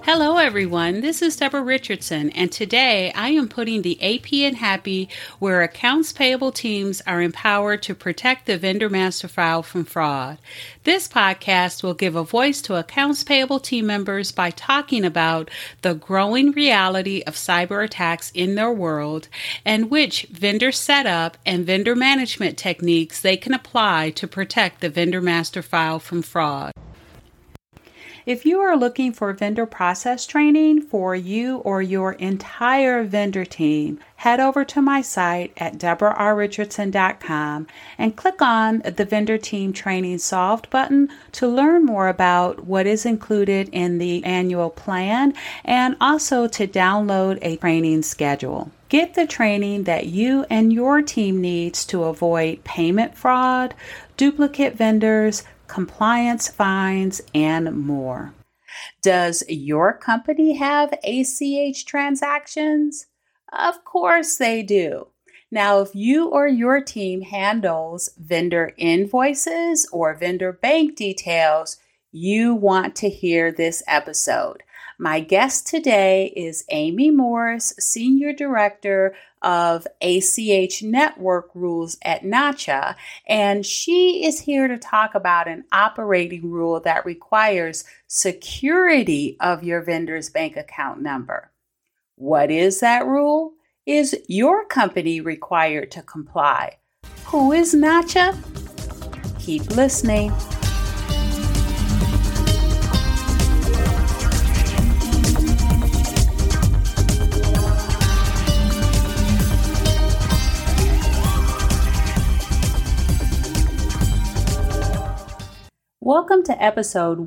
Hello, everyone. This is Deborah Richardson, and today I am putting the AP in Happy, where accounts payable teams are empowered to protect the vendor master file from fraud. This podcast will give a voice to accounts payable team members by talking about the growing reality of cyber attacks in their world and which vendor setup and vendor management techniques they can apply to protect the vendor master file from fraud. If you are looking for vendor process training for you or your entire vendor team, head over to my site at deborahrrichardson.com and click on the Vendor Team Training Solved button to learn more about what is included in the annual plan and also to download a training schedule. Get the training that you and your team needs to avoid payment fraud, duplicate vendors, compliance fines, and more. Does your company have ACH transactions? Of course they do. Now, if you or your team handles vendor invoices or vendor bank details, you want to hear this episode. My guest today is Amy Morris, Senior Director of ACH Network Rules at NACHA, and she is here to talk about an operating rule that requires security of your vendor's bank account number. What is that rule? Is your company required to comply? Who is NACHA? Keep listening. Welcome to episode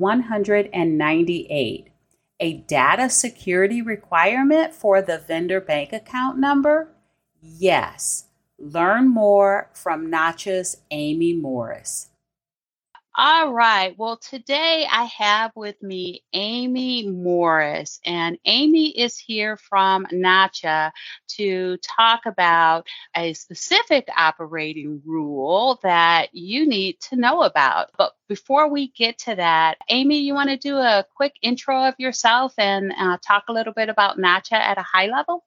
198, a data security requirement for the vendor bank account number? Yes. Learn more from NACHA's Amy Morris. All right. Well, today I have with me Amy Morris, and Amy is here from NACHA to talk about a specific operating rule that you need to know about. But before we get to that, Amy, you want to do a quick intro of yourself and talk a little bit about NACHA at a high level?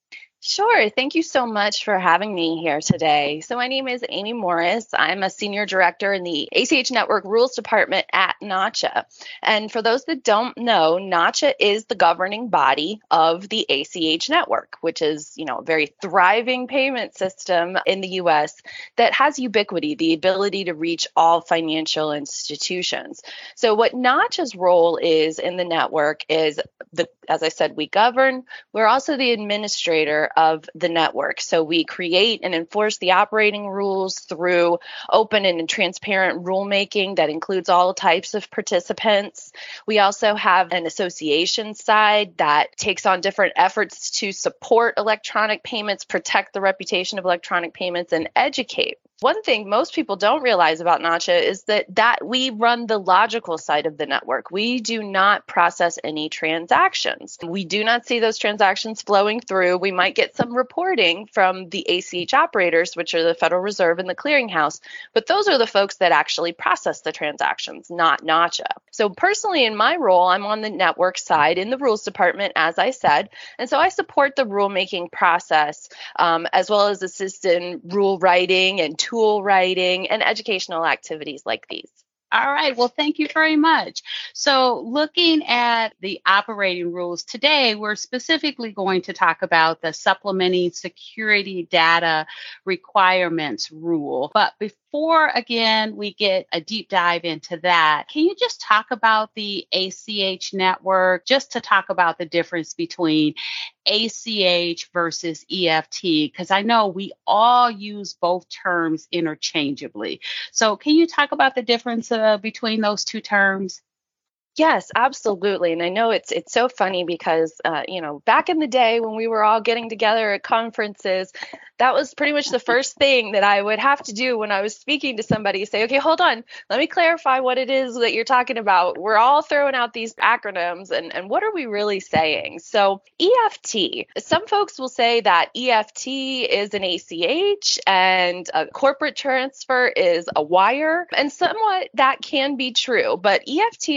Sure. Thank you so much for having me here today. So my name is Amy Morris. I'm a Senior Director in the ACH Network Rules Department at NACHA. And for those that don't know, NACHA is the governing body of the ACH network, which is, a very thriving payment system in the U.S. that has ubiquity, the ability to reach all financial institutions. So what NACHA's role is in the network is, as I said, we govern. We're also the administrator of the network. So we create and enforce the operating rules through open and transparent rulemaking that includes all types of participants. We also have an association side that takes on different efforts to support electronic payments, protect the reputation of electronic payments, and educate. One thing most people don't realize about NACHA is that we run the logical side of the network. We do not process any transactions. We do not see those transactions flowing through. We might get some reporting from the ACH operators, which are the Federal Reserve and the Clearinghouse, but those are the folks that actually process the transactions, not NACHA. So personally, in my role, I'm on the network side in the rules department, as I said, and so I support the rulemaking process as well as assist in rule writing and tool writing and educational activities like these. All right. Well, thank you very much. So looking at the operating rules today, we're specifically going to talk about the supplementing security data requirements rule. But before, again, we get a deep dive into that, can you just talk about the ACH network, just to talk about the difference between ACH versus EFT? Because I know we all use both terms interchangeably. So can you talk about the difference between those two terms? Yes, absolutely. And I know it's so funny because, back in the day when we were all getting together at conferences, that was pretty much the first thing that I would have to do when I was speaking to somebody, say, okay, hold on, let me clarify what it is that you're talking about. We're all throwing out these acronyms and what are we really saying? So EFT, some folks will say that EFT is an ACH and a corporate transfer is a wire, and somewhat that can be true, but EFT actually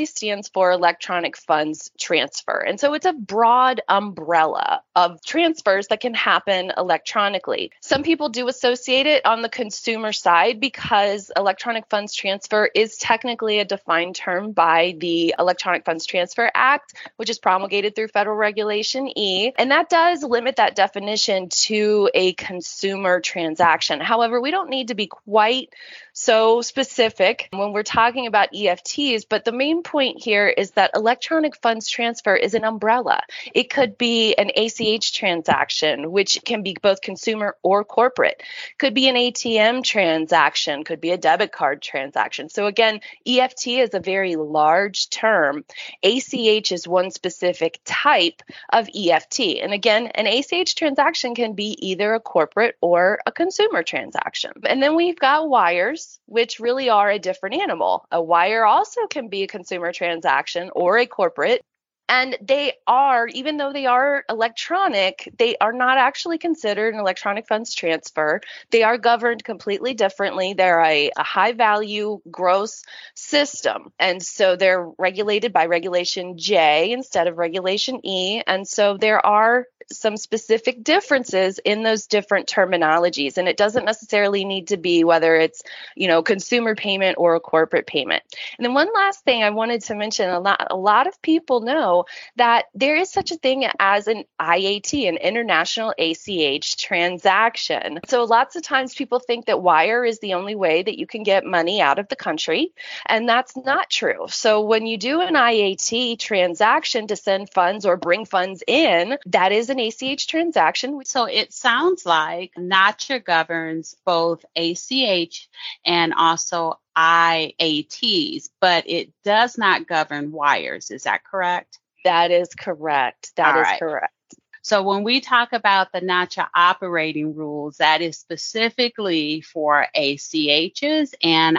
stands for electronic funds transfer. And so it's a broad umbrella of transfers that can happen electronically. Some people do associate it on the consumer side because electronic funds transfer is technically a defined term by the Electronic Funds Transfer Act, which is promulgated through Federal Regulation E. And that does limit that definition to a consumer transaction. However, we don't need to be quite so specific when we're talking about EFTs, but the main point here is that electronic funds transfer is an umbrella. It could be an ACH transaction, which can be both consumer or corporate. Could be an ATM transaction, could be a debit card transaction. So again, EFT is a very large term. ACH is one specific type of EFT. And again, an ACH transaction can be either a corporate or a consumer transaction. And then we've got wires, which really are a different animal. A wire also can be a consumer transaction or a corporate. And they are, even though they are electronic, they are not actually considered an electronic funds transfer. They are governed completely differently. They're a high value gross system. And so they're regulated by Regulation J instead of Regulation E. And so there are some specific differences in those different terminologies. And it doesn't necessarily need to be whether it's, consumer payment or a corporate payment. And then one last thing I wanted to mention, a lot of people know that there is such a thing as an IAT, an international ACH transaction. So lots of times people think that wire is the only way that you can get money out of the country, and that's not true. So when you do an IAT transaction to send funds or bring funds in, that is an ACH transaction. So it sounds like NACHA governs both ACH and also IATs, but it does not govern wires. Is that correct? That is correct. That is correct. So when we talk about the NACHA operating rules, that is specifically for ACHs and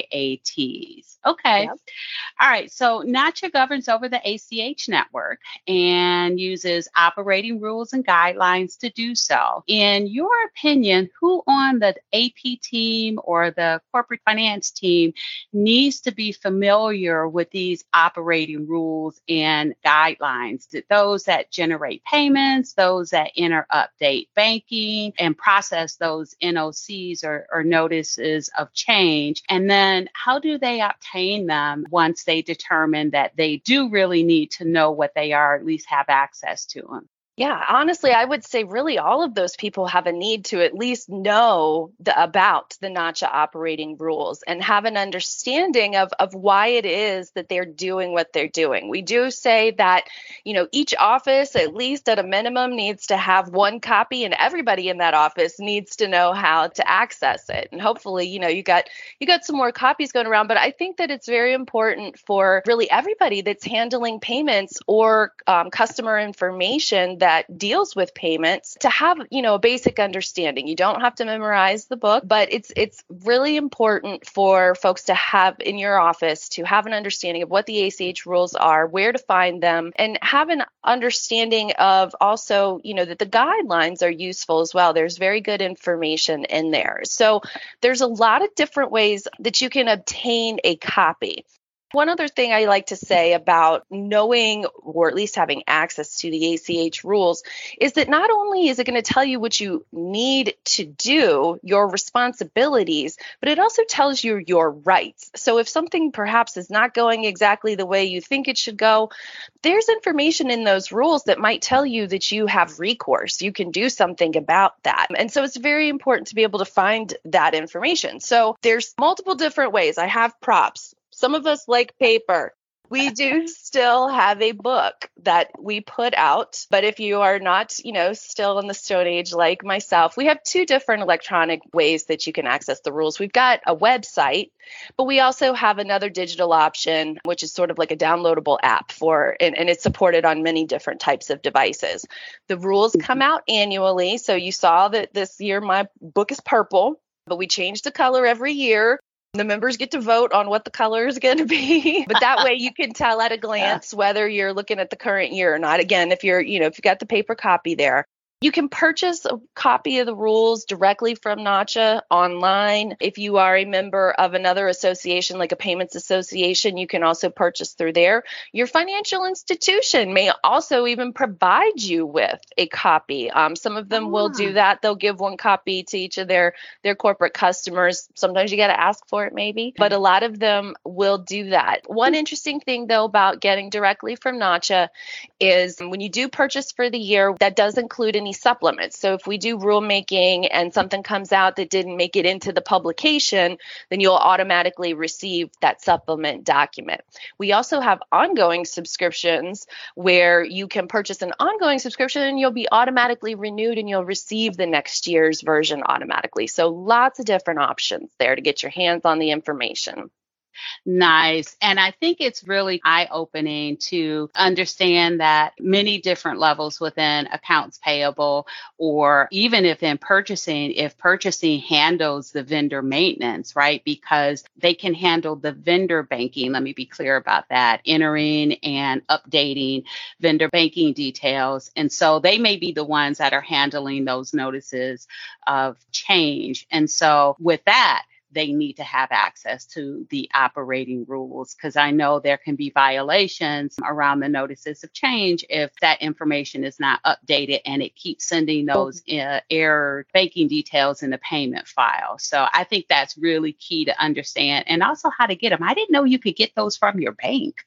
IATs. Okay. Yep. All right. So NACHA governs over the ACH network and uses operating rules and guidelines to do so. In your opinion, who on the AP team or the corporate finance team needs to be familiar with these operating rules and guidelines? Those that generate payments, those that enter update banking and process those NOCs or notices of change. And then how do they obtain them once they determine that they do really need to know what they are, at least have access to them? Yeah, honestly, I would say really all of those people have a need to at least know about the NACHA operating rules and have an understanding of why it is that they're doing what they're doing. We do say that, each office, at least at a minimum, needs to have one copy, and everybody in that office needs to know how to access it. And hopefully, you got some more copies going around. But I think that it's very important for really everybody that's handling payments or customer information that deals with payments to have, a basic understanding. You don't have to memorize the book, but it's really important for folks to have in your office to have an understanding of what the ACH rules are, where to find them, and have an understanding of also, that the guidelines are useful as well. There's very good information in there. So there's a lot of different ways that you can obtain a copy. One other thing I like to say about knowing or at least having access to the ACH rules is that not only is it going to tell you what you need to do, your responsibilities, but it also tells you your rights. So if something perhaps is not going exactly the way you think it should go, there's information in those rules that might tell you that you have recourse. You can do something about that. And so it's very important to be able to find that information. So there's multiple different ways. I have props. Some of us like paper. We do still have a book that we put out, but if you are not, still in the Stone Age like myself, we have two different electronic ways that you can access the rules. We've got a website, but we also have another digital option, which is sort of like a downloadable app and it's supported on many different types of devices. The rules come out annually. So you saw that this year my book is purple, but we change the color every year. The members get to vote on what the color is going to be, but that way you can tell at a glance whether you're looking at the current year or not. Again, if you've got the paper copy there. You can purchase a copy of the rules directly from NACHA online. If you are a member of another association, like a payments association, you can also purchase through there. Your financial institution may also even provide you with a copy. Some of them will do that. They'll give one copy to each of their corporate customers. Sometimes you got to ask for it maybe, but a lot of them will do that. One interesting thing though about getting directly from NACHA is when you do purchase for the year, that does include any supplements. So if we do rulemaking and something comes out that didn't make it into the publication, then you'll automatically receive that supplement document. We also have ongoing subscriptions where you can purchase an ongoing subscription and you'll be automatically renewed and you'll receive the next year's version automatically. So lots of different options there to get your hands on the information. Nice. And I think it's really eye-opening to understand that many different levels within accounts payable, or even if purchasing handles the vendor maintenance, right? Because they can handle the vendor banking. Let me be clear about that, entering and updating vendor banking details. And so they may be the ones that are handling those notices of change. And so with that, they need to have access to the operating rules, because I know there can be violations around the notices of change if that information is not updated and it keeps sending those error banking details in the payment file. So I think that's really key to understand, and also how to get them. I didn't know you could get those from your bank.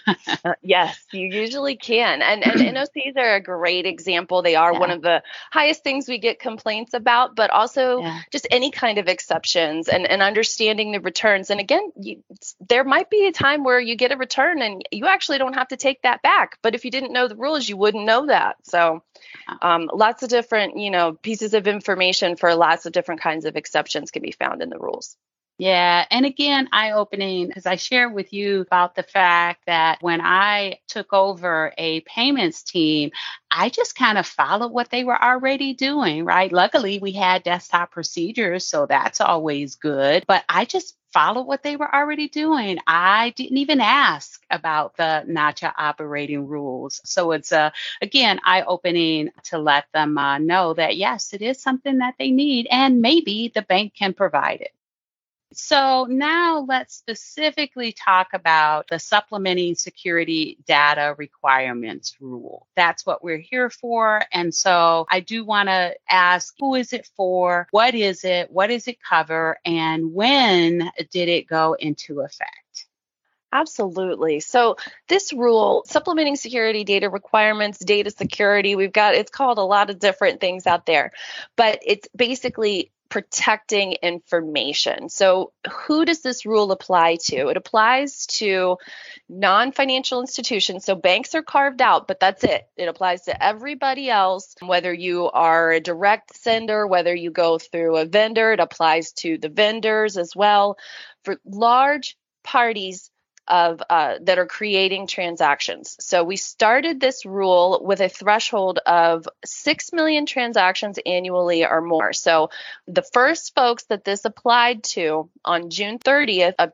Yes, you usually can. And NOCs are a great example. They are one of the highest things we get complaints about, but also just any kind of exceptions and understanding the returns. And again, there might be a time where you get a return and you actually don't have to take that back. But if you didn't know the rules, you wouldn't know that. So lots of different, pieces of information for lots of different kinds of exceptions can be found in the rules. Yeah. And again, eye-opening, because I shared with you about the fact that when I took over a payments team, I just kind of followed what they were already doing, right? Luckily, we had desktop procedures, so that's always good. But I just followed what they were already doing. I didn't even ask about the NACHA operating rules. So it's, again, eye-opening to let them know that, yes, it is something that they need, and maybe the bank can provide it. So now let's specifically talk about the supplementing security data requirements rule. That's what we're here for. And so I do want to ask, who is it for? What is it? What does it cover? And when did it go into effect? Absolutely. So this rule, supplementing security data requirements, data security, it's called a lot of different things out there, but it's basically protecting information. So who does this rule apply to? It applies to non-financial institutions. So banks are carved out, but that's it. It applies to everybody else, whether you are a direct sender, whether you go through a vendor, it applies to the vendors as well. For large parties that are creating transactions. So we started this rule with a threshold of 6 million transactions annually or more. So the first folks that this applied to on June 30th of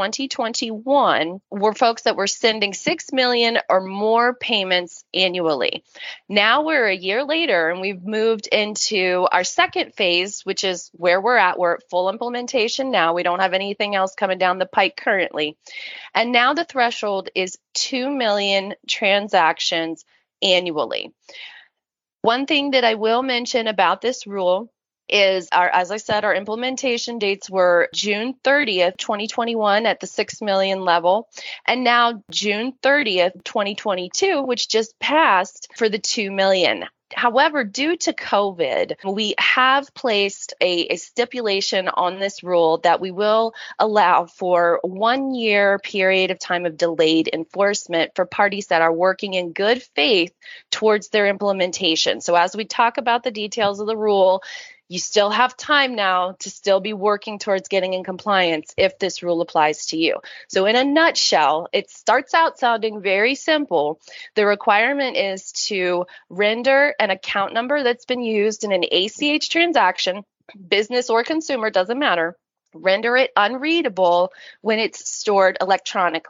2021 were folks that were sending 6 million or more payments annually. Now we're a year later and we've moved into our second phase, which is where we're at. We're at full implementation now. We don't have anything else coming down the pike currently. And now the threshold is 2 million transactions annually. One thing that I will mention about this rule is as I said, our implementation dates were June 30th, 2021 at the 6 million level, and now June 30th, 2022, which just passed for the 2 million. However, due to COVID, we have placed a stipulation on this rule that we will allow for 1 year period of time of delayed enforcement for parties that are working in good faith towards their implementation. So as we talk about the details of the rule, you still have time now to still be working towards getting in compliance if this rule applies to you. So in a nutshell, it starts out sounding very simple. The requirement is to render an account number that's been used in an ACH transaction, business or consumer, doesn't matter. Render it unreadable when it's stored electronically.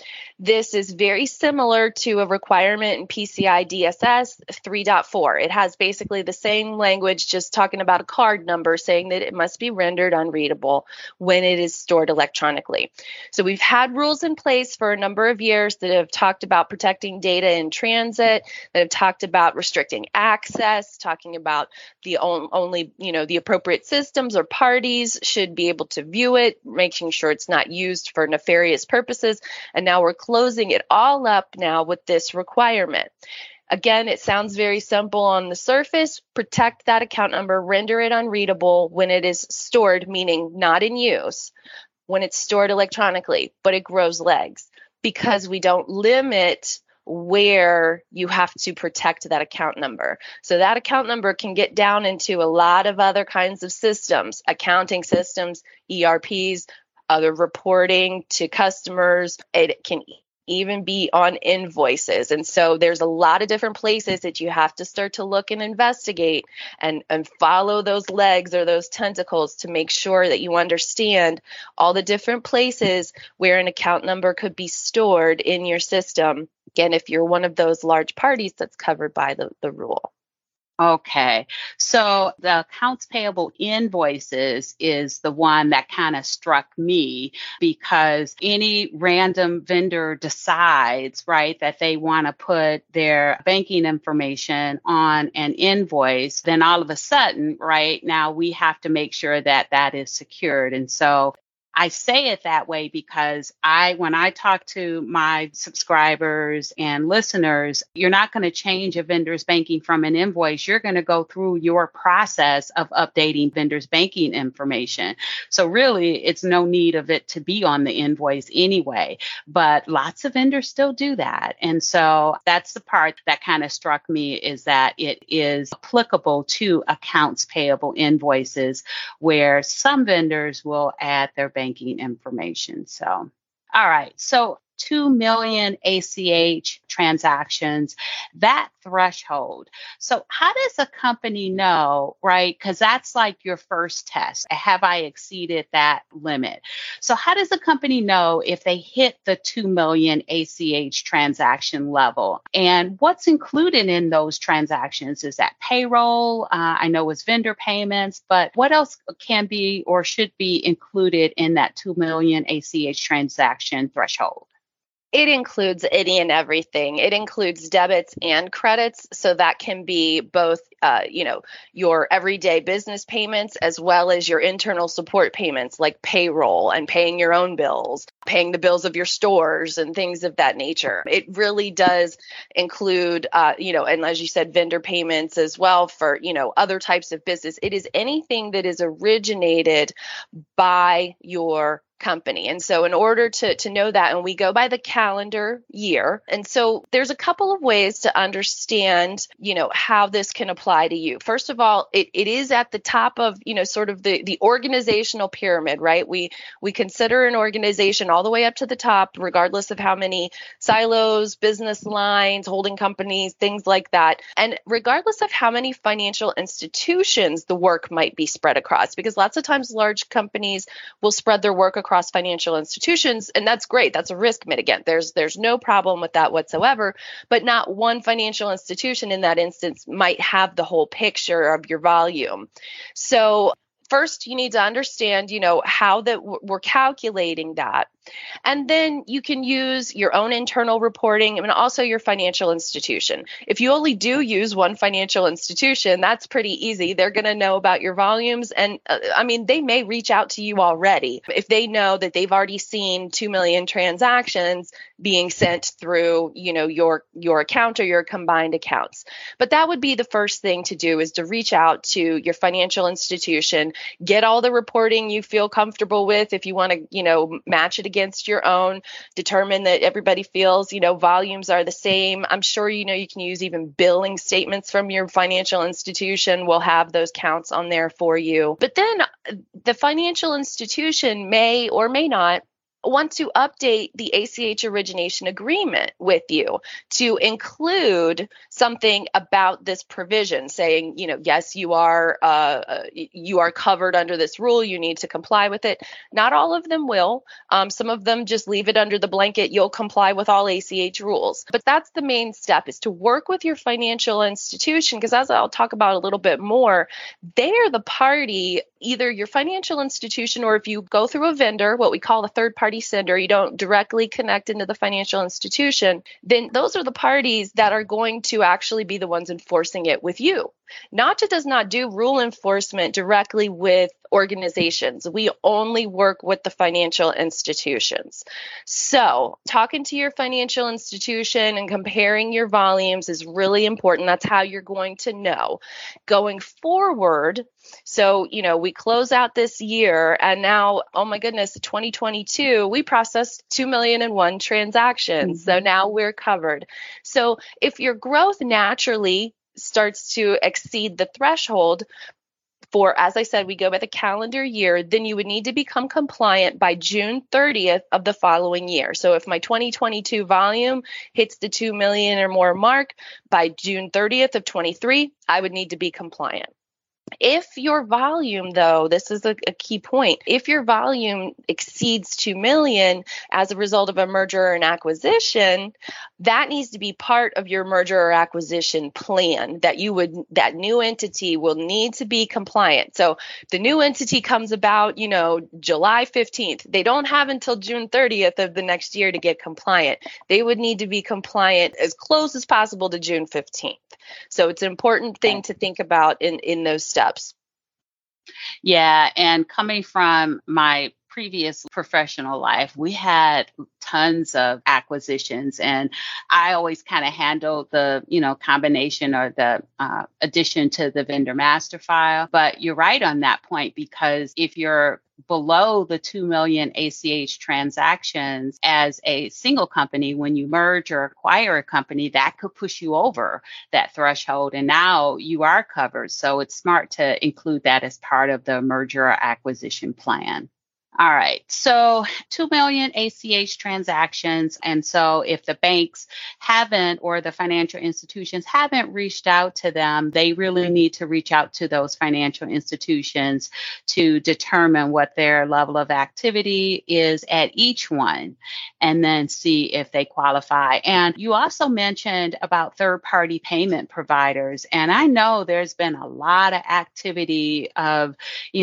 This is very similar to a requirement in PCI DSS 3.4. It has basically the same language, just talking about a card number, saying that it must be rendered unreadable when it is stored electronically. So we've had rules in place for a number of years that have talked about protecting data in transit, that have talked about restricting access, talking about the only, the appropriate systems or parties should be able to view it, making sure it's not used for nefarious purposes. And now we're closing it all up now with this requirement. Again, it sounds very simple on the surface. Protect that account number, render it unreadable when it is stored, meaning not in use, when it's stored electronically, but it grows legs because we don't limit where you have to protect that account number. So that account number can get down into a lot of other kinds of systems, accounting systems, ERPs, other reporting to customers. It can even be on invoices. And so there's a lot of different places that you have to start to look and investigate and follow those legs or those tentacles to make sure that you understand all the different places where an account number could be stored in your system. Again, if you're one of those large parties that's covered by the rule. Okay. So the accounts payable invoices is the one that kind of struck me because any random vendor decides, right, that they want to put their banking information on an invoice, then all of a sudden, right, now we have to make sure that that is secured. And so I say it that way because when I talk to my subscribers and listeners, you're not going to change a vendor's banking from an invoice. You're going to go through your process of updating vendor's banking information. So really, it's no need of it to be on the invoice anyway. But lots of vendors still do that. And so that's the part that kind of struck me, is that it is applicable to accounts payable invoices, where some vendors will add their banking information. So, all right. So 2 million ACH transactions, that threshold. So how does a company know, right? Because that's like your first test. Have I exceeded that limit? So how does a company know if they hit the 2 million ACH transaction level? And what's included in those transactions? Is that payroll? I know it's vendor payments, but what else can be or should be included in that 2 million ACH transaction threshold? It includes any and everything. It includes debits and credits. So that can be both, your everyday business payments as well as your internal support payments like payroll and paying your own bills, paying the bills of your stores and things of that nature. It really does include, and as you said, vendor payments as well for, other types of business. It is anything that is originated by your company. And so in order to know that, and we go by the calendar year. And so there's a couple of ways to understand, how this can apply to you. First of all, it is at the top of, sort of the organizational pyramid, right? We consider an organization all the way up to the top, regardless of how many silos, business lines, holding companies, things like that. And regardless of how many financial institutions the work might be spread across, because lots of times large companies will spread their work across financial institutions, and that's great. That's a risk mitigant. There's no problem with that whatsoever, but not one financial institution in that instance might have the whole picture of your volume. So first, you need to understand, how that we're calculating that. And then you can use your own internal reporting and also your financial institution. If you only do use one financial institution, that's pretty easy. They're going to know about your volumes. And they may reach out to you already if they know that they've already seen 2 million transactions being sent through, your account or your combined accounts. But that would be the first thing to do, is to reach out to your financial institution, get all the reporting you feel comfortable with. If you want to, match it against your own, determine that everybody feels, volumes are the same. I'm sure, you can use even billing statements from your financial institution. Will have those counts on there for you. But then the financial institution may or may not want to update the ACH origination agreement with you to include something about this provision saying, yes, you are covered under this rule. You need to comply with it. Not all of them will. Some of them just leave it under the blanket. You'll comply with all ACH rules. But that's the main step, is to work with your financial institution, because as I'll talk about a little bit more, they are the party, either your financial institution, or if you go through a vendor, what we call a third-party sender, you don't directly connect into the financial institution, then those are the parties that are going to actually be the ones enforcing it with you. NACHA does not do rule enforcement directly with organizations. We only work with the financial institutions. So talking to your financial institution and comparing your volumes is really important. That's how you're going to know. Going forward, so, we close out this year, and now, oh my goodness, 2022, we processed 2,000,001 transactions. So now we're covered. So if your growth naturally starts to exceed the threshold for, as I said, we go by the calendar year, then you would need to become compliant by June 30th of the following year. So if my 2022 volume hits the 2 million or more mark by June 30th of 23, I would need to be compliant. If your volume, though, this is a key point, if your volume exceeds 2 million as a result of a merger or an acquisition, that needs to be part of your merger or acquisition plan, that new entity will need to be compliant. So the new entity comes about, July 15th. They don't have until June 30th of the next year to get compliant. They would need to be compliant as close as possible to June 15th. So it's an important thing to think about in those steps. Yeah, and coming from my previous professional life, we had tons of acquisitions, and I always kind of handled the, combination or the addition to the vendor master file. But you're right on that point, because if you're below the 2 million ACH transactions as a single company, when you merge or acquire a company, that could push you over that threshold. And now you are covered. So it's smart to include that as part of the merger or acquisition plan. All right. So 2 million ACH transactions. And so if the banks haven't, or the financial institutions haven't reached out to them, they really need to reach out to those financial institutions to determine what their level of activity is at each one, and then see if they qualify. And you also mentioned about third-party payment providers. And I know there's been a lot of activity of,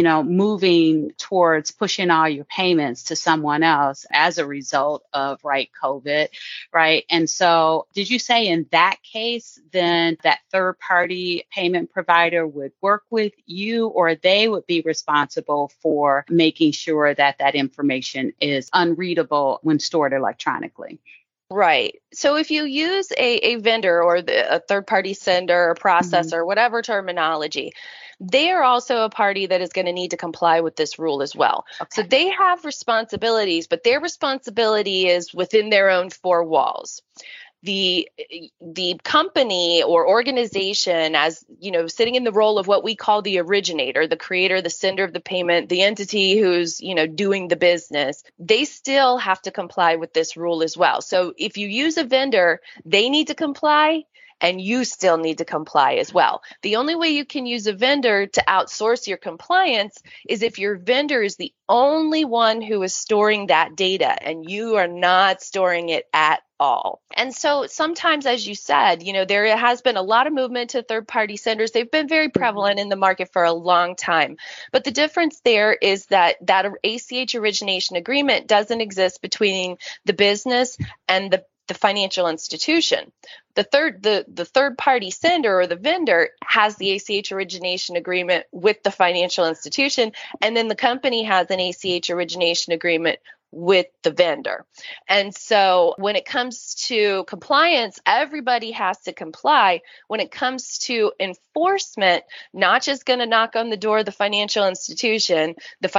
moving towards pushing all your payments to someone else as a result of, COVID, right? And so did you say in that case, then that third party payment provider would work with you, or they would be responsible for making sure that that information is unreadable when stored electronically? Right. So if you use a vendor or a third-party sender or processor, whatever terminology, they are also a party that is going to need to comply with this rule as well. Okay. So they have responsibilities, but their responsibility is within their own four walls. The company or organization, as sitting in the role of what we call the originator, the creator, the sender of the payment, the entity who's doing the business, they still have to comply with this rule as well. So if you use a vendor, they need to comply, and you still need to comply as well. The only way you can use a vendor to outsource your compliance is if your vendor is the only one who is storing that data and you are not storing it at all. And so sometimes, as you said, there has been a lot of movement to third-party senders. They've been very prevalent in the market for a long time. But the difference there is that ACH origination agreement doesn't exist between the business and the financial institution. The third party sender or the vendor has the ACH origination agreement with the financial institution, and then the company has an ACH origination agreement with the vendor. And so when it comes to compliance, everybody has to comply. When it comes to enforcement, not just going to knock on the door of the financial institution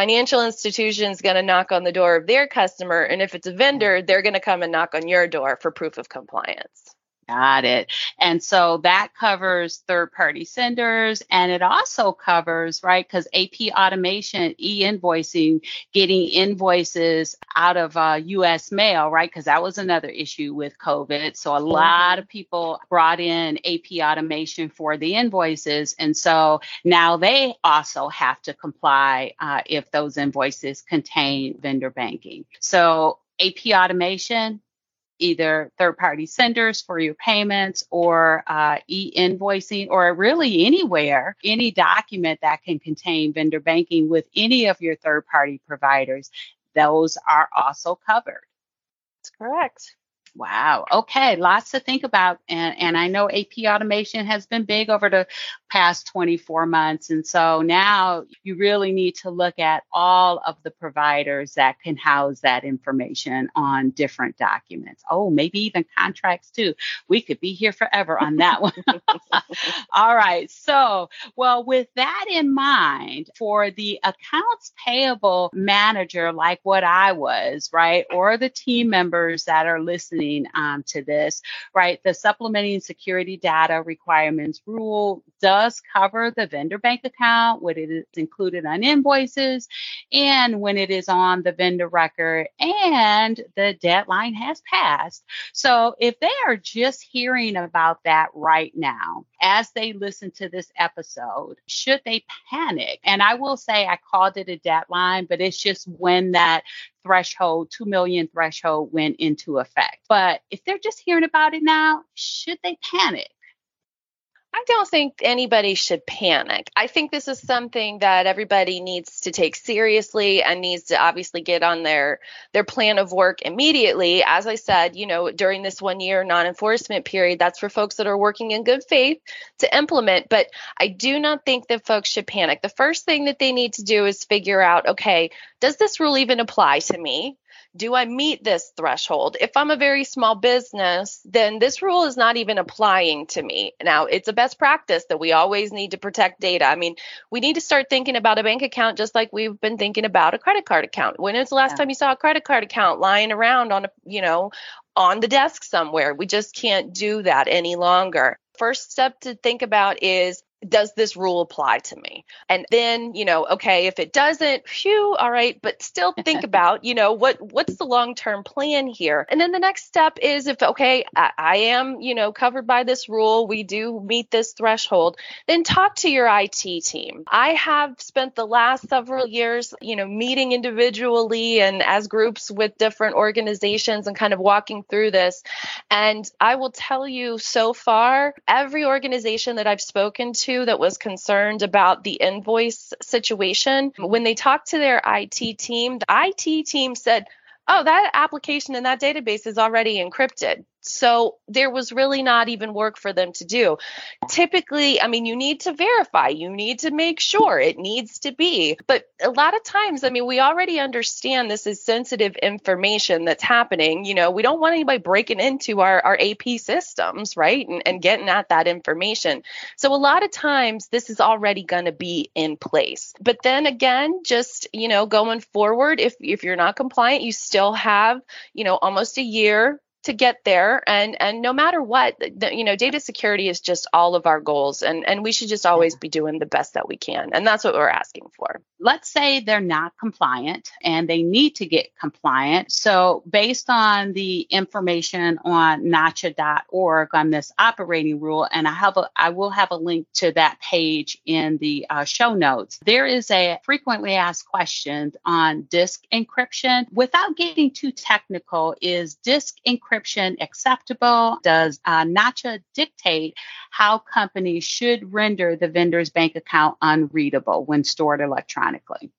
is going to knock on the door of their customer. And if it's a vendor, they're going to come and knock on your door for proof of compliance. Got it. And so that covers third-party senders, and it also covers, right, because AP automation, e-invoicing, getting invoices out of U.S. mail, right, because that was another issue with COVID. So a lot of people brought in AP automation for the invoices, and so now they also have to comply if those invoices contain vendor banking. So AP automation, either third-party senders for your payments or e-invoicing, or really anywhere, any document that can contain vendor banking with any of your third-party providers, those are also covered. That's correct. Wow. Okay. Lots to think about. And I know AP automation has been big over the past 24 months. And so now you really need to look at all of the providers that can house that information on different documents. Oh, maybe even contracts too. We could be here forever on that one. All right. So, well, with that in mind, for the accounts payable manager, like what I was, right, or the team members that are listening to this, right? The supplementing security data requirements rule does cover the vendor bank account when it is included on invoices and when it is on the vendor record and the deadline has passed. So if they are just hearing about that right now, as they listen to this episode, should they panic? And I will say I called it a deadline, but it's just when that threshold, 2 million threshold went into effect. But if they're just hearing about it now, should they panic? I don't think anybody should panic. I think this is something that everybody needs to take seriously and needs to obviously get on their plan of work immediately. As I said, during this 1 year non-enforcement period, that's for folks that are working in good faith to implement. But I do not think that folks should panic. The first thing that they need to do is figure out, okay, does this rule even apply to me? Do I meet this threshold? If I'm a very small business, then this rule is not even applying to me. Now, it's a best practice that we always need to protect data. I mean, we need to start thinking about a bank account just like we've been thinking about a credit card account. When is the last time you saw a credit card account lying around on the desk somewhere? We just can't do that any longer. First step to think about is, does this rule apply to me? And then, okay, if it doesn't, all right, but still think about, what's the long-term plan here? And then the next step is if, okay, I am, covered by this rule, we do meet this threshold, then talk to your IT team. I have spent the last several years, meeting individually and as groups with different organizations and kind of walking through this. And I will tell you so far, every organization that I've spoken to that was concerned about the invoice situation, when they talked to their IT team, the IT team said, oh, that application in that database is already encrypted. So there was really not even work for them to do. Typically, you need to verify, you need to make sure it needs to be. But a lot of times, we already understand this is sensitive information that's happening. We don't want anybody breaking into our AP systems, right? And getting at that information. So a lot of times this is already going to be in place. But then again, just, going forward, if you're not compliant, you still have, almost a year to get there. And no matter what, data security is just all of our goals. And we should just always be doing the best that we can. And that's what we're asking for. Let's say they're not compliant and they need to get compliant. So based on the information on NACHA.org on this operating rule, and I will have a link to that page in the show notes, there is a frequently asked question on disk encryption. Without getting too technical, is disk encryption acceptable? Does NACHA dictate how companies should render the vendor's bank account unreadable when stored electronically?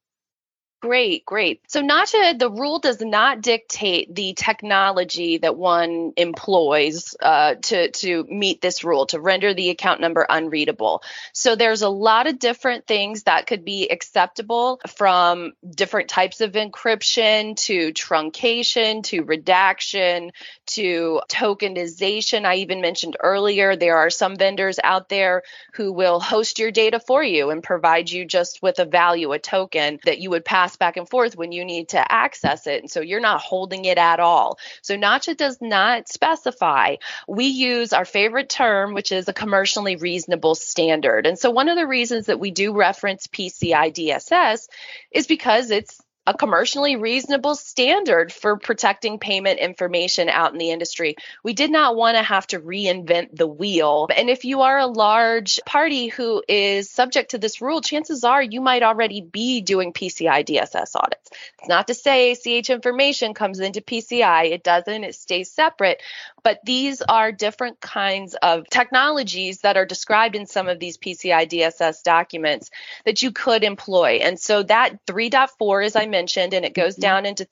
Great. So NACHA, the rule does not dictate the technology that one employs to meet this rule, to render the account number unreadable. So there's a lot of different things that could be acceptable, from different types of encryption to truncation to redaction to tokenization. I even mentioned earlier, there are some vendors out there who will host your data for you and provide you just with a value, a token that you would pass pass back and forth when you need to access it. And so you're not holding it at all. So NACHA does not specify. We use our favorite term, which is a commercially reasonable standard. And so one of the reasons that we do reference PCI DSS is because it's a commercially reasonable standard for protecting payment information out in the industry. We did not want to have to reinvent the wheel. And if you are a large party who is subject to this rule, chances are you might already be doing PCI DSS audits. It's not to say ACH information comes into PCI. It doesn't. It stays separate. But these are different kinds of technologies that are described in some of these PCI DSS documents that you could employ. And so that 3.4, as I mentioned, and it goes down into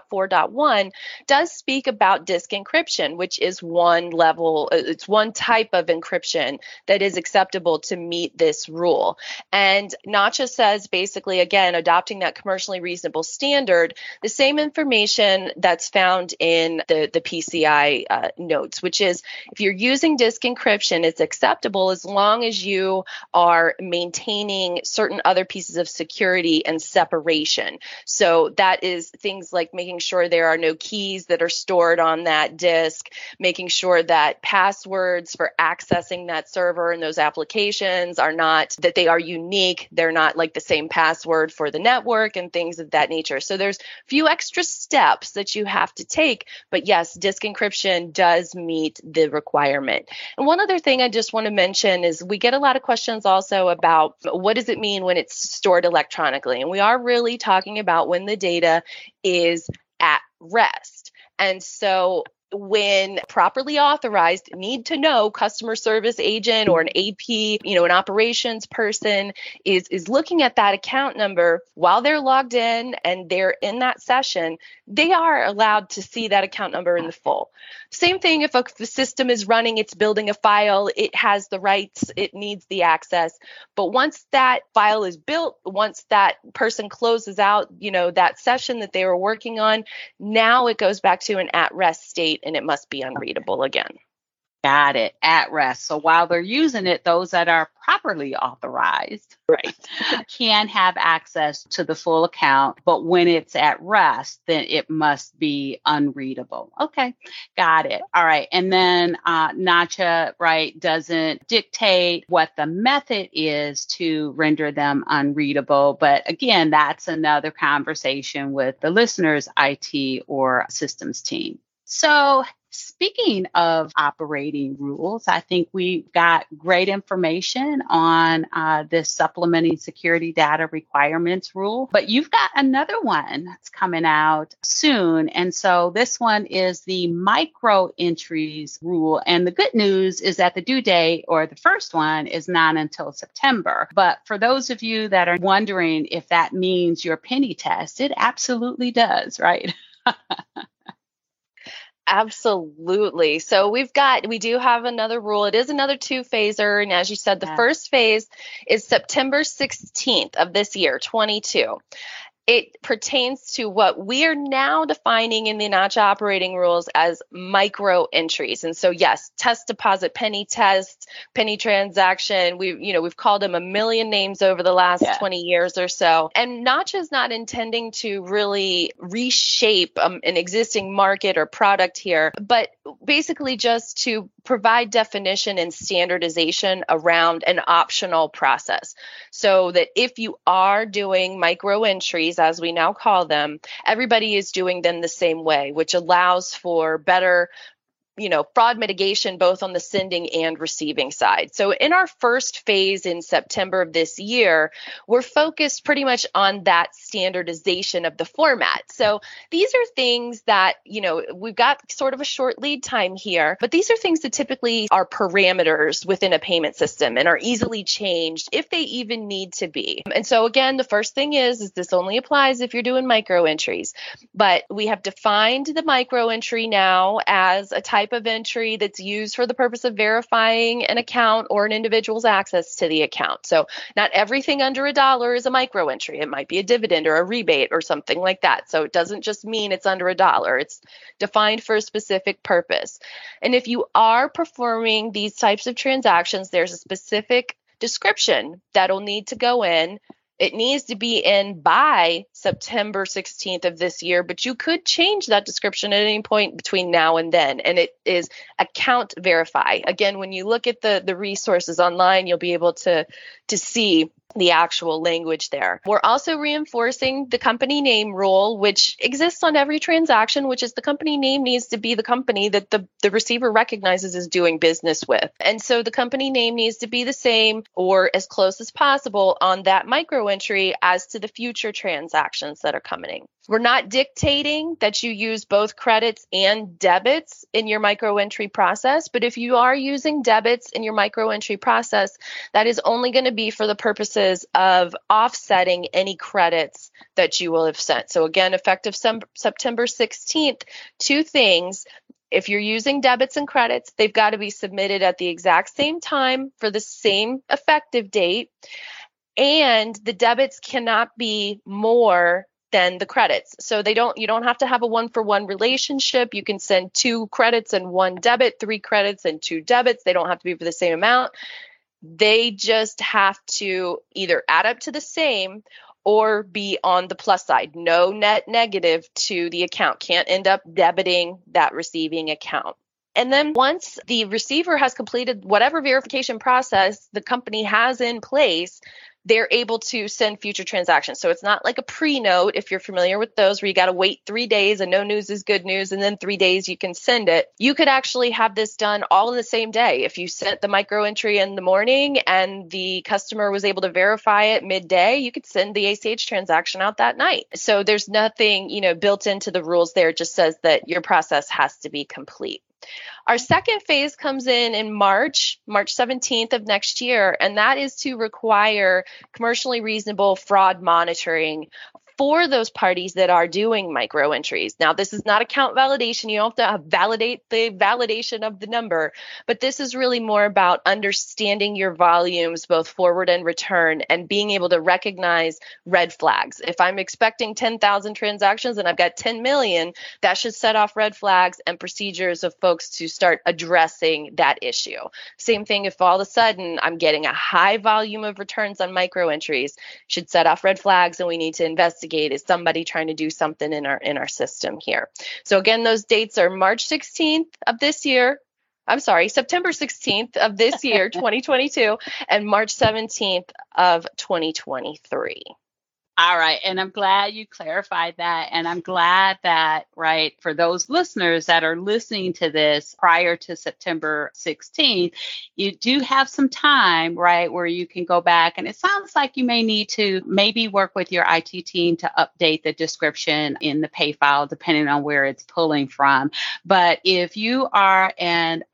3.4.1, does speak about disk encryption, which is one level, it's one type of encryption that is acceptable to meet this rule. And NACHA says basically, again, adopting that commercially reasonable standard, the same information that's found in the PCI notes, which is if you're using disk encryption, it's acceptable as long as you are maintaining certain other pieces of security and separation. So that is things like making sure there are no keys that are stored on that disk, making sure that passwords for accessing that server and those applications are not, that they are unique. They're not like the same password for the network and things of that nature. So there's a few extra steps that you have to take. But yes, disk encryption does meet the requirement. And one other thing I just want to mention is we get a lot of questions also about what does it mean when it's stored electronically? And we are really talking about when the data is at rest. And so when properly authorized, need to know customer service agent or an AP, an operations person is looking at that account number while they're logged in and they're in that session, they are allowed to see that account number in the full. Same thing if the system is running, it's building a file, it has the rights, it needs the access. But once that file is built, once that person closes out, that session that they were working on, now it goes back to an at-rest state and it must be unreadable again. Got it. At rest. So while they're using it, those that are properly authorized, right, can have access to the full account. But when it's at rest, then it must be unreadable. Okay. Got it. All right. And then NACHA, right, doesn't dictate what the method is to render them unreadable. But again, that's another conversation with the listener's IT or systems team. So speaking of operating rules, I think we got great information on this supplementing security data requirements rule, but you've got another one that's coming out soon. And so this one is the micro entries rule. And the good news is that the due date, or the first one, is not until September. But for those of you that are wondering if that means your penny test, it absolutely does, right? Absolutely. So we do have another rule. It is another two-phaser. And as you said, the first phase is September 16th of this year, 22. It pertains to what we are now defining in the NACHA operating rules as micro entries. And so, yes, test deposit, penny test, penny transaction. We've called them a million names over the last 20 years or so. And NACHA is not intending to really reshape an existing market or product here, but basically just to provide definition and standardization around an optional process. So that if you are doing micro entries, as we now call them, everybody is doing them the same way, which allows for better fraud mitigation, both on the sending and receiving side. So in our first phase in September of this year, we're focused pretty much on that standardization of the format. So these are things that, we've got sort of a short lead time here, but these are things that typically are parameters within a payment system and are easily changed if they even need to be. And so again, the first thing is this only applies if you're doing micro entries, but we have defined the micro entry now as a type of entry that's used for the purpose of verifying an account or an individual's access to the account. So not everything under $1 is a micro entry. It might be a dividend or a rebate or something like that. So it doesn't just mean it's under $1. It's defined for a specific purpose. And if you are performing these types of transactions, there's a specific description that'll need to go in It needs to be in by September 16th of this year, but you could change that description at any point between now and then. And it is account verify. Again, when you look at the resources online, you'll be able to see the actual language there. We're also reinforcing the company name rule, which exists on every transaction, which is the company name needs to be the company that the receiver recognizes as doing business with. And so the company name needs to be the same or as close as possible on that micro entry as to the future transactions that are coming. We're not dictating that you use both credits and debits in your micro entry process, but if you are using debits in your micro entry process, that is only going to be for the purposes of offsetting any credits that you will have sent. So again, effective September 16th, two things. If you're using debits and credits, they've got to be submitted at the exact same time for the same effective date, and the debits cannot be more than the credits. So you don't have to have a one-for-one relationship. You can send 2 credits and 1 debit, 3 credits and 2 debits. They don't have to be for the same amount. They just have to either add up to the same or be on the plus side. No net negative to the account. Can't end up debiting that receiving account. And then once the receiver has completed whatever verification process the company has in place, they're able to send future transactions. So it's not like a pre-note, if you're familiar with those, where you got to wait 3 days and no news is good news, and then 3 days you can send it. You could actually have this done all in the same day. If you sent the micro entry in the morning and the customer was able to verify it midday, you could send the ACH transaction out that night. So there's nothing, built into the rules there. It just says that your process has to be complete. Our second phase comes in March 17th of next year, and that is to require commercially reasonable fraud monitoring for those parties that are doing micro entries. Now, this is not account validation. You don't have to validate the validation of the number, but this is really more about understanding your volumes, both forward and return, and being able to recognize red flags. If I'm expecting 10,000 transactions and I've got 10 million, that should set off red flags and procedures of folks to start addressing that issue. Same thing if all of a sudden I'm getting a high volume of returns on micro entries, should set off red flags, and we need to investigate, is somebody trying to do something in our system here. So again, those dates are March 16th of this year. I'm sorry, September 16th of this year, 2022, and March 17th of 2023. All right. And I'm glad you clarified that. And I'm glad that, right, for those listeners that are listening to this prior to September 16th, you do have some time, right, where you can go back. And it sounds like you may need to maybe work with your IT team to update the description in the pay file, depending on where it's pulling from. But if you are an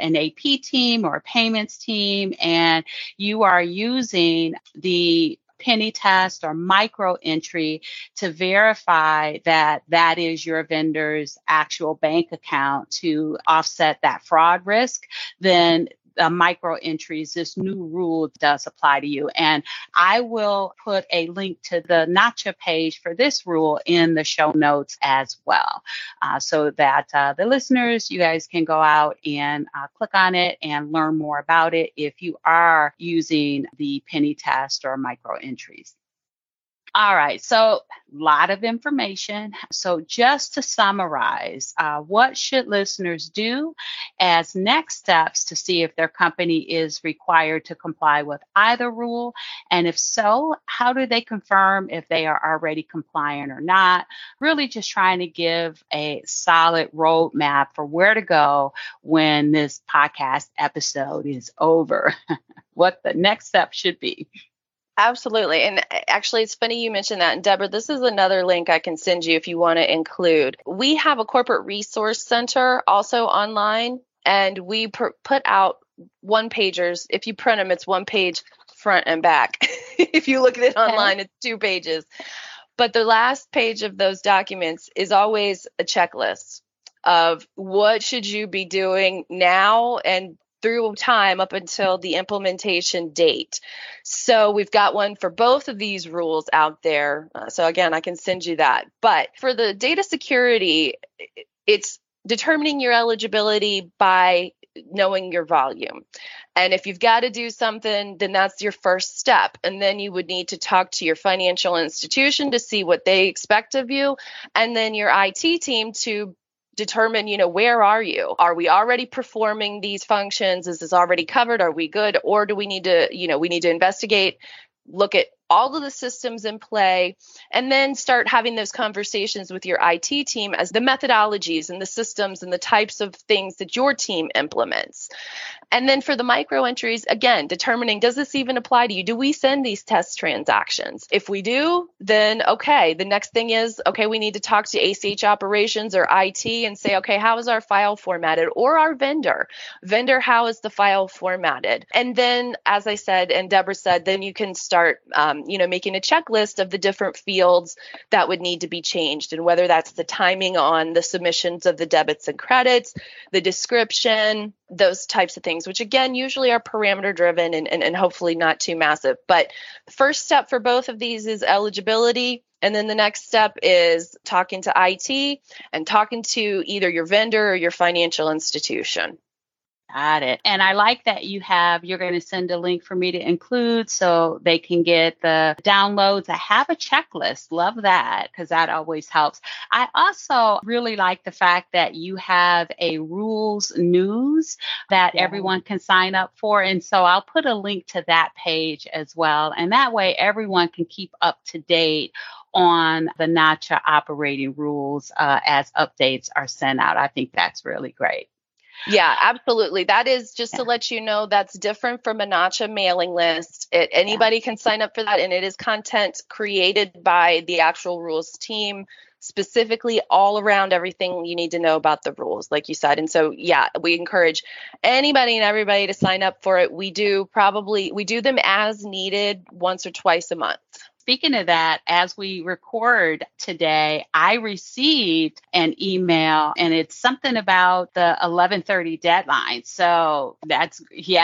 AP team or a payments team and you are using the penny test or micro entry to verify that that is your vendor's actual bank account to offset that fraud risk, then micro entries, this new rule does apply to you. And I will put a link to the NACHA page for this rule in the show notes as well, so that the listeners, you guys can go out and click on it and learn more about it if you are using the penny test or micro entries. All right, so a lot of information. So just to summarize, what should listeners do as next steps to see if their company is required to comply with either rule? And if so, how do they confirm if they are already compliant or not? Really just trying to give a solid roadmap for where to go when this podcast episode is over, what the next step should be. Absolutely. And actually, it's funny you mentioned that. And Deborah, this is another link I can send you if you want to include. We have a corporate resource center also online, and we put out one-pagers. If you print them, it's one page front and back. If you look at it online, it's 2 pages. But the last page of those documents is always a checklist of what should you be doing now and through time up until the implementation date. So we've got one for both of these rules out there. So again, I can send you that. But for the data security, it's determining your eligibility by knowing your volume. And if you've got to do something, then that's your first step. And then you would need to talk to your financial institution to see what they expect of you. And then your IT team to determine, where are you? Are we already performing these functions? Is this already covered? Are we good? Or do we need to, we need to investigate, look at all of the systems in play, and then start having those conversations with your IT team as the methodologies and the systems and the types of things that your team implements. And then for the micro entries, again, determining, does this even apply to you? Do we send these test transactions? If we do, then okay, the next thing is, okay, we need to talk to ACH operations or IT and say, okay, how is our file formatted? Or our vendor, how is the file formatted? And then, as I said, and Deborah said, then you can start making a checklist of the different fields that would need to be changed, and whether that's the timing on the submissions of the debits and credits, the description, those types of things, which again, usually are parameter driven and hopefully not too massive. But the first step for both of these is eligibility. And then the next step is talking to IT and talking to either your vendor or your financial institution. Got it. And I like that you're going to send a link for me to include so they can get the downloads. I have a checklist. Love that, because that always helps. I also really like the fact that you have a rules news that everyone can sign up for. And so I'll put a link to that page as well. And that way everyone can keep up to date on the NACHA operating rules as updates are sent out. I think that's really great. Yeah, absolutely. That is just to let you know, that's different from a NACHA mailing list. Anybody can sign up for that, and it is content created by the actual rules team, specifically all around everything you need to know about the rules, like you said. And so, yeah, we encourage anybody and everybody to sign up for it. We do them as needed once or twice a month. Speaking of that, as we record today, I received an email, and it's something about the 11:30 deadline. So that's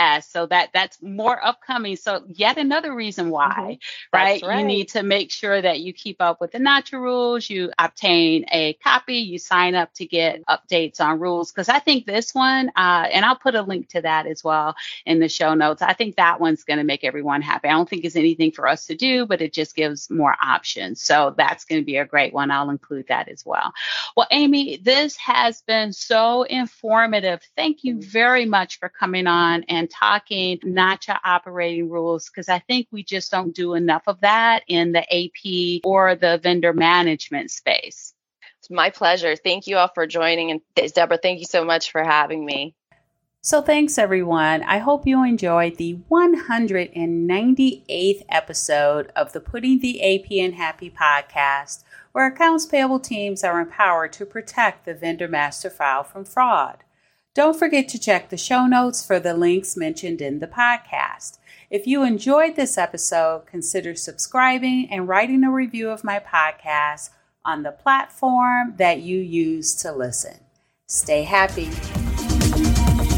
more upcoming. So yet another reason why, right? You need to make sure that you keep up with the NACHA rules. You obtain a copy. You sign up to get updates on rules, because I think this one, and I'll put a link to that as well in the show notes. I think that one's going to make everyone happy. I don't think it's anything for us to do, but it just gives more options. So that's going to be a great one. I'll include that as well. Well, Amy, this has been so informative. Thank you very much for coming on and talking NACHA operating rules, because I think we just don't do enough of that in the AP or the vendor management space. It's my pleasure. Thank you all for joining. And Deborah, thank you so much for having me. So thanks, everyone. I hope you enjoyed the 198th episode of the Putting the AP in Happy podcast, where accounts payable teams are empowered to protect the vendor master file from fraud. Don't forget to check the show notes for the links mentioned in the podcast. If you enjoyed this episode, consider subscribing and writing a review of my podcast on the platform that you use to listen. Stay happy.